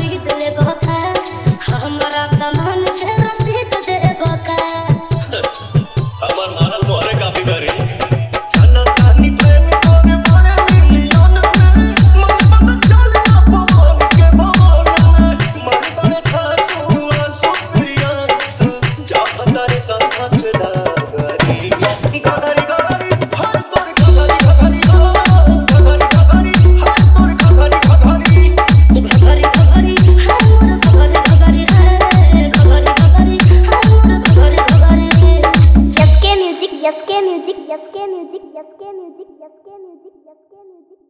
खरीद ले बका हमरा सामान के रसीद दे बका हमर मारल मोहरे काफी बरी जाना जानी प्रेम तोरे बड़े मिलियन में मन पता चल ना पवन के भवन में मन बड़े खासू आसू प्रियांस चाहता रे साथ दा गरी गगरी गगरी हर तोर गगरी गगरी हो गगरी गगरी हर तोर गगरी गगरी घगरी घगरी हमर घगरी घगरी है घगरी घगरी हमर घगरी घगरी यस के म्यूजिक यस के म्यूजिक यस के म्यूजिक यस के म्यूजिक यस के म्यूजिक यस के म्यूजिक